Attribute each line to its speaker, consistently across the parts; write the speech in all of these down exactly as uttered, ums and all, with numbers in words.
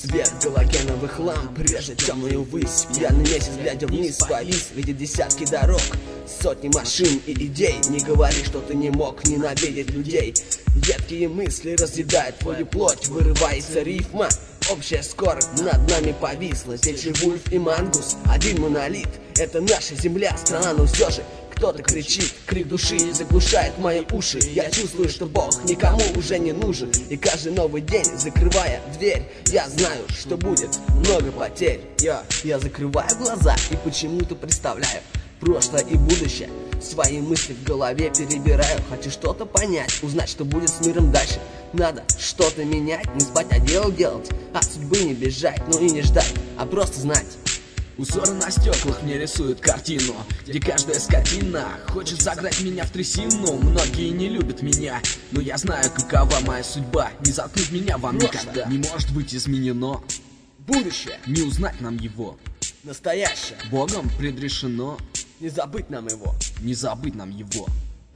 Speaker 1: Свет галогеновых ламп режет темную высь. Пьяный месяц, глядя вниз, повис. Видит десятки дорог, сотни машин и идей. Не говори, что ты не мог ненавидеть людей. Едкие мысли разъедают твою плоть, вырывается рифма. Общая скорость над нами повисла. Здесь же Вульф и Мангус, один монолит. Это наша земля, страна, но все же кто-то кричит, крик души заглушает мои уши. Я чувствую, что Бог никому уже не нужен. И каждый новый день, закрывая дверь, я знаю, что будет много потерь. Я, я закрываю глаза и почему-то представляю прошлое и будущее. Свои мысли в голове перебираю. Хочу что-то понять, узнать, что будет с миром дальше. Надо что-то менять, не спать, а дело делать. От судьбы не бежать, но и не ждать, а просто знать.
Speaker 2: Узоры на стеклах мне рисуют картину, где каждая скотина хочет загнать меня в трясину. Многие не любят меня, но я знаю, какова моя судьба. Не заткнуть меня вам никогда не может быть изменено.
Speaker 1: Будущее
Speaker 2: не узнать нам его.
Speaker 1: Настоящее
Speaker 2: Богом предрешено.
Speaker 1: Не забыть нам его.
Speaker 2: Не забыть нам его.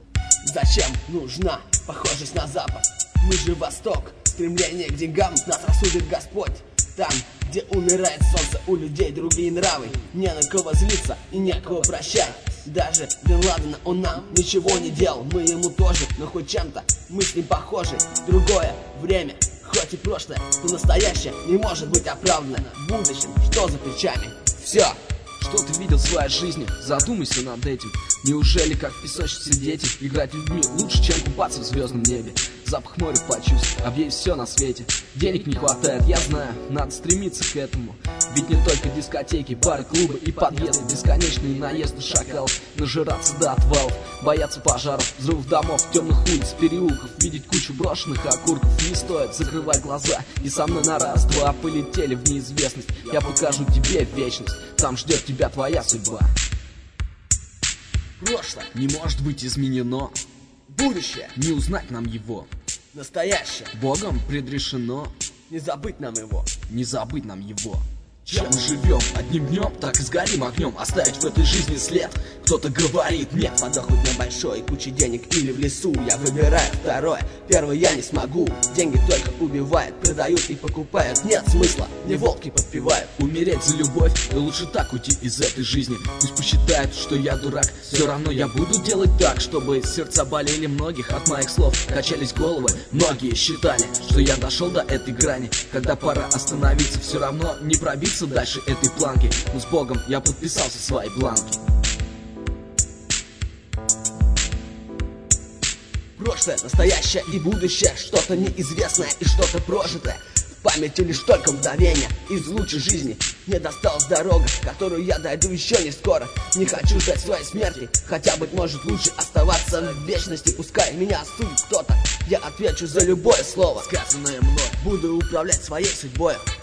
Speaker 1: Зачем нужна похожесть на Запад? Мы же Восток, стремление к деньгам нас рассудит Господь. Там, где умирает солнце, у людей другие нравы. Не на кого злиться и некого прощать. Даже Бен Ладена он нам ничего не делал. Мы ему тоже, но хоть чем-то мы с ним похожи. Другое время, хоть и прошлое, но настоящее не может быть оправдано. В будущем, что за плечами? Все.
Speaker 2: Что ты видел в своей жизни? Задумайся над этим. Неужели, как в песочнице дети, играть людьми лучше, чем купаться в звездном небе? Запах моря почувствуй, объесть все на свете. Денег не хватает, я знаю, надо стремиться к этому. Ведь не только дискотеки, бары, клубы и подъезды. Бесконечные наезды шакалов, нажираться до отвалов. Бояться пожаров, взрывов домов, темных улиц, переулков. Видеть кучу брошенных окурков. Не стоит закрывать глаза и со мной на раз-два полетели в неизвестность. Я покажу тебе вечность, там ждет тебя твоя судьба.
Speaker 1: Прошлое
Speaker 2: не может быть изменено.
Speaker 1: Будущее
Speaker 2: не узнать нам его.
Speaker 1: Настоящее
Speaker 2: Богом предрешено.
Speaker 1: Не забыть нам его.
Speaker 2: Не забыть нам его. Чем мы живем одним днем, так и сгорим огнем. Оставить в этой жизни след. Кто-то говорит нет,
Speaker 1: подохнуть на большой куче денег или в лесу. Я выбираю второе, первое я не смогу. Деньги только убивают, продают и покупают. Нет смысла, не волки подпевают.
Speaker 2: Умереть за любовь, и лучше так уйти из этой жизни. Пусть посчитают, что я дурак, все равно я буду делать так, чтобы сердца болели многих от моих слов. Качались головы, многие считали, что я дошел до этой грани. Когда пора остановиться, все равно не пробиться дальше этой планки. Но с Богом я подписался свои бланки.
Speaker 1: Прошлое, настоящее и будущее, что-то неизвестное и что-то прожитое. В памяти лишь только мгновение из лучшей жизни. Мне досталась дорога, которую я дойду еще не скоро. Не хочу ждать своей смерти, хотя, быть может, лучше оставаться в вечности. Пускай меня осудит кто-то, я отвечу за любое слово,
Speaker 2: сказанное мной.
Speaker 1: Буду управлять своей судьбой.